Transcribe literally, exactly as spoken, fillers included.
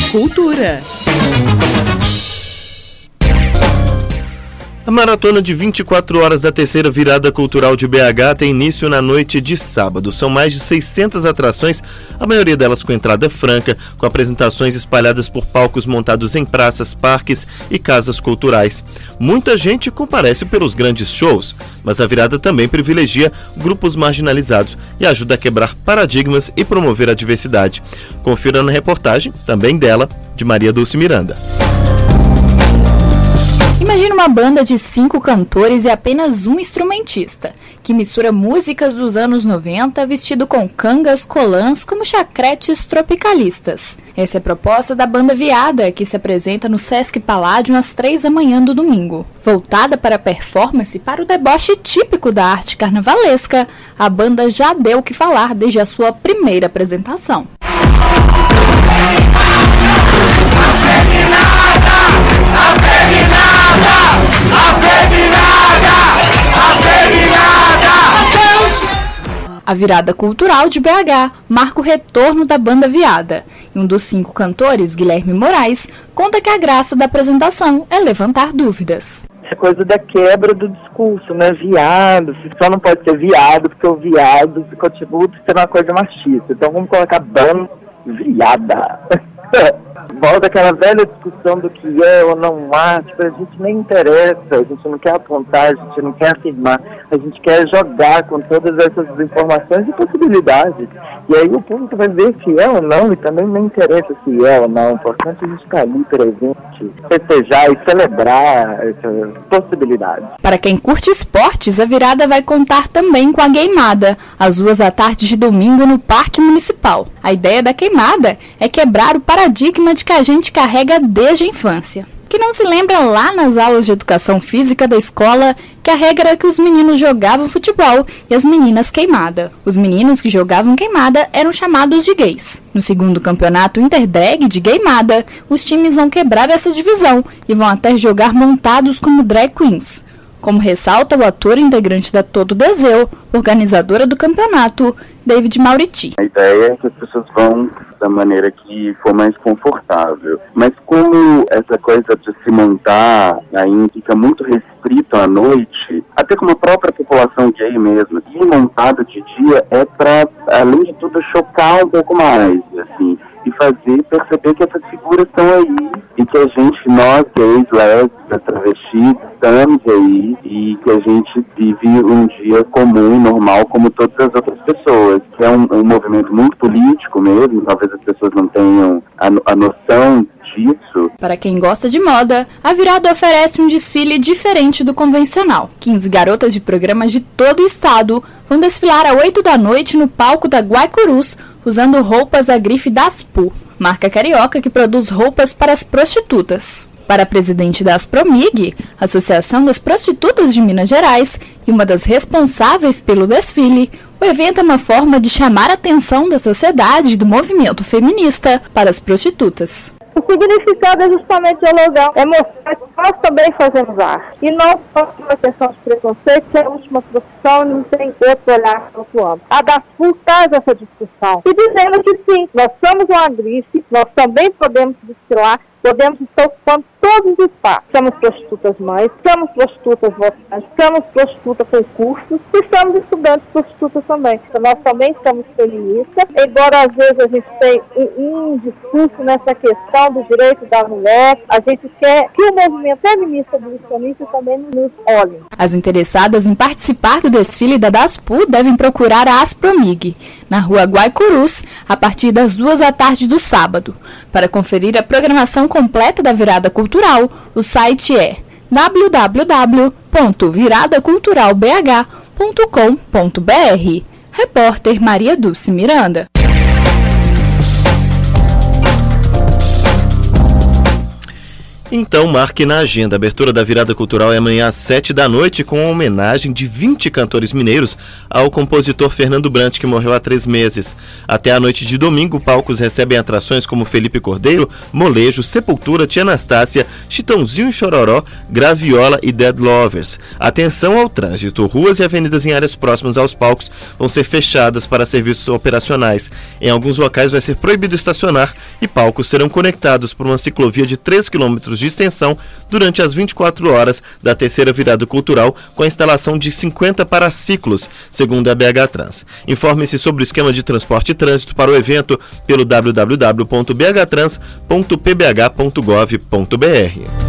Cultura. A maratona de vinte e quatro horas da terceira virada cultural de B H tem início na noite de sábado. São mais de seiscentas atrações, a maioria delas com entrada franca, com apresentações espalhadas por palcos montados em praças, parques e casas culturais. Muita gente comparece pelos grandes shows, mas a virada também privilegia grupos marginalizados e ajuda a quebrar paradigmas e promover a diversidade. Confira na reportagem, também dela, de Maria Dulce Miranda. Imagina uma banda de cinco cantores e apenas um instrumentista, que mistura músicas dos anos noventa vestido com cangas, colãs como chacretes tropicalistas. Essa é a proposta da Banda Viada, que se apresenta no Sesc Palladium às três da manhã do domingo. Voltada para a performance e para o deboche típico da arte carnavalesca, a banda já deu o que falar desde a sua primeira apresentação. A virada cultural de B H marca o retorno da Banda Viada. E um dos cinco cantores, Guilherme Moraes, conta que a graça da apresentação é levantar dúvidas. Essa coisa da quebra do discurso, né? Viado, só não pode ser viado, porque o viado continua sendo uma coisa machista. Então vamos colocar banda viada. Volta aquela velha discussão do que é ou não há, tipo, a gente nem interessa, a gente não quer apontar, a gente não quer afirmar, a gente quer jogar com todas essas informações e possibilidades. E aí o público vai ver se é ou não, e também não interessa se é ou não, o importante é a gente estar ali presente, festejar e celebrar essas possibilidades. Para quem curte esportes, a virada vai contar também com a Queimada, às duas da tarde de domingo no Parque Municipal. A ideia da Queimada é quebrar o paradigma de que a gente carrega desde a infância. Que não se lembra lá nas aulas de educação física da escola que a regra era que os meninos jogavam futebol e as meninas queimada. Os meninos que jogavam queimada eram chamados de gays. No segundo campeonato interdrag de queimada, os times vão quebrar essa divisão e vão até jogar montados como drag queens. Como ressalta o ator integrante da Todo Deseu, organizadora do campeonato, David Mauriti. A ideia é que as pessoas vão da maneira que for mais confortável. Mas como essa coisa de se montar ainda fica muito restrito à noite, até como a própria população gay mesmo, ir montado de dia é para, além de tudo, chocar um pouco mais, assim, e fazer perceber que essas figuras estão aí e que a gente, nós gays, lésbicas, travestis, estamos aí e que a gente vive um dia comum, normal, como todas as outras pessoas. Que é um, um movimento muito político mesmo, talvez as pessoas não tenham a, a noção disso. Para quem gosta de moda, a virada oferece um desfile diferente do convencional. quinze garotas de programas de todo o estado vão desfilar às oito da noite no palco da Guaicurus, usando roupas da grife da Aspu, marca carioca que produz roupas para as prostitutas. Para a presidente da Aspromig, Associação das Prostitutas de Minas Gerais, e uma das responsáveis pelo desfile, o evento é uma forma de chamar a atenção da sociedade e do movimento feminista para as prostitutas. O significado é justamente dialogar, é mostrar que nós também fazemos arte. E não só uma questão de preconceito, que é a última profissão, não tem outro olhar atuando. A da Aspu traz essa discussão. E dizendo que sim, nós somos uma grife, nós também podemos desfilar, podemos estar ocupando todos os espaços. Somos prostitutas mães, somos prostitutas votantes, somos prostitutas com cursos e somos estudantes prostitutas também. Então, nós também somos feministas, embora às vezes a gente tenha um, um discurso nessa questão do direito da mulher, a gente quer que o movimento feminista dos feministas também nos olhe. As interessadas em participar do desfile da Daspu devem procurar a Aspromig, na rua Guaicurus, a partir das duas da tarde do sábado. Para conferir a programação completa da virada cultural, o site é w w w ponto virada cultural b h ponto com ponto b r. Repórter Maria Dulce Miranda. Então marque na agenda. A abertura da virada cultural é amanhã às sete da noite, com a homenagem de vinte cantores mineiros ao compositor Fernando Brant, que morreu há três meses. Até a noite de domingo, palcos recebem atrações como Felipe Cordeiro, Molejo, Sepultura, Tia Anastácia, Chitãozinho e Chororó, Graviola e Dead Lovers. Atenção ao trânsito. Ruas e avenidas em áreas próximas aos palcos vão ser fechadas para serviços operacionais. Em alguns locais vai ser proibido estacionar e palcos serão conectados por uma ciclovia de três quilômetros de extensão durante as vinte e quatro horas da terceira virada cultural, com a instalação de cinquenta paraciclos, segundo a B H Trans. Informe-se sobre o esquema de transporte e trânsito para o evento pelo w w w ponto b h trans ponto p b h ponto gov ponto b r.